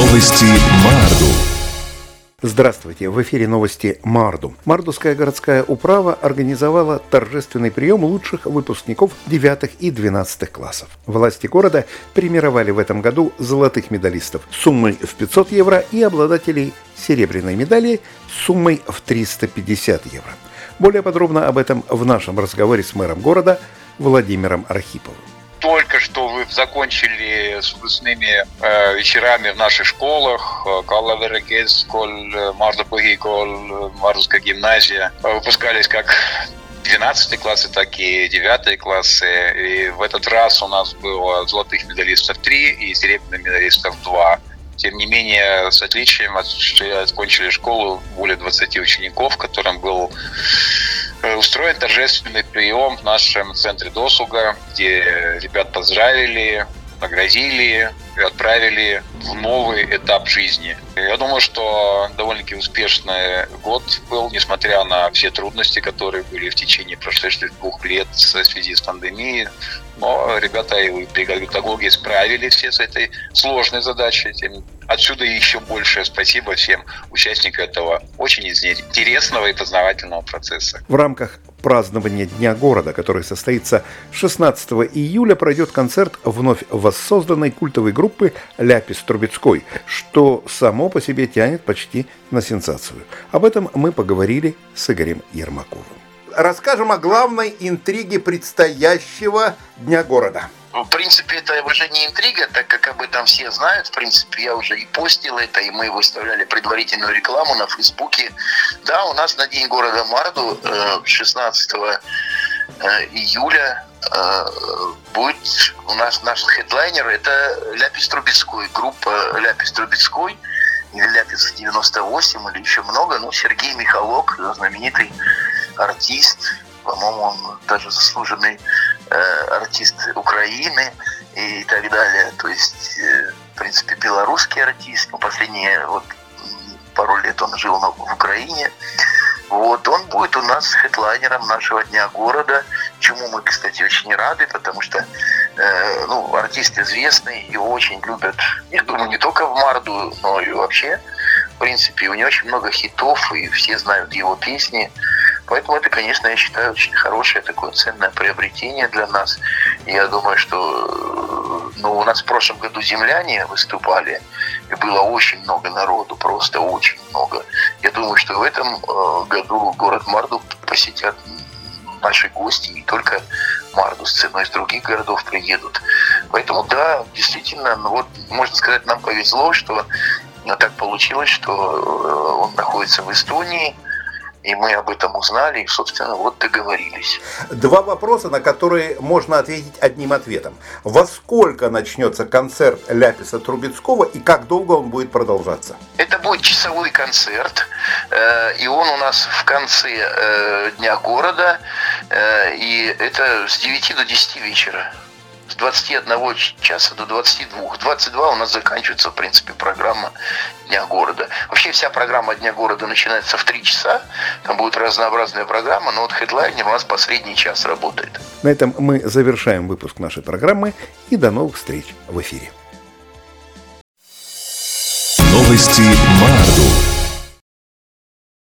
Новости Марду. Здравствуйте, в эфире новости Марду. Мардовская городская управа организовала торжественный прием лучших выпускников 9 и 12 классов. Власти города премировали в этом году золотых медалистов суммой в 500 евро и обладателей серебряной медали суммой в 350 евро. Более подробно об этом в нашем разговоре с мэром города Владимиром Архиповым. Только что вы закончили с выпускными вечерами в наших школах. Калаверекес-школь, Марду-Põhikool, Мардовская гимназия. Выпускались как 12 классы, так и 9 классы. И в этот раз у нас было золотых медалистов 3 и серебряных медалистов 2. Тем не менее, с отличием, что закончили школу более 20 учеников, которым был устроен торжественный прием в нашем центре досуга, где ребят поздравили, наградили и отправили в новый этап жизни. Я думаю, что довольно-таки успешный год был, несмотря на все трудности, которые были в течение прошедших 2 лет в связи с пандемией. Но ребята и при педагоге справились все с этой сложной задачей. Отсюда еще большее спасибо всем участникам этого очень интересного и познавательного процесса. В рамках празднования Дня города, который состоится 16 июля, пройдет концерт вновь воссозданной культовой группы «Ляпис Трубецкой», что само по себе тянет почти на сенсацию. Об этом мы поговорили с Игорем Ермаковым. Расскажем о главной интриге предстоящего Дня города. В принципе, это уже не интрига, так как об этом все знают. В принципе, я уже и постил это, и мы выставляли предварительную рекламу на Фейсбуке. Да, у нас на День города Марду 16 июля будет у нас наш хедлайнер. Это Ляпис Трубецкой, группа Ляпис Трубецкой, или Ляпис 98, или еще много. Сергей Михалок, знаменитый артист, по-моему, он даже заслуженный артист Украины и так далее. То есть, в принципе, белорусский артист. Последние пару лет он жил в Украине. Он будет у нас хедлайнером нашего Дня города, чему мы, кстати, очень рады, потому что артист известный, его очень любят, я думаю, не только в Марду, но и вообще. В принципе, у него очень много хитов, и все знают его песни. Поэтому это, конечно, я считаю, очень хорошее такое ценное приобретение для нас. И я думаю, что у нас в прошлом году земляне выступали, и было очень много народу, просто очень много. Я думаю, что в этом году город Марду посетят наши гости, не только мардовцы, но и из других городов приедут. Поэтому, да, действительно, можно сказать, нам повезло, что так получилось, что он находится в Эстонии. И мы об этом узнали, и, собственно, договорились. 2 вопроса, на которые можно ответить одним ответом. Во сколько начнется концерт Ляписа Трубецкого и как долго он будет продолжаться? Это будет часовой концерт, и он у нас в конце Дня города, и это с 9 до 10 вечера. С 21 часа до 22. 22 у нас заканчивается, в принципе, программа Дня города. Вообще вся программа Дня города начинается в 3 часа. Там будет разнообразная программа, но хедлайнер у нас последний час работает. На этом мы завершаем выпуск нашей программы и до новых встреч в эфире. Новости Марду.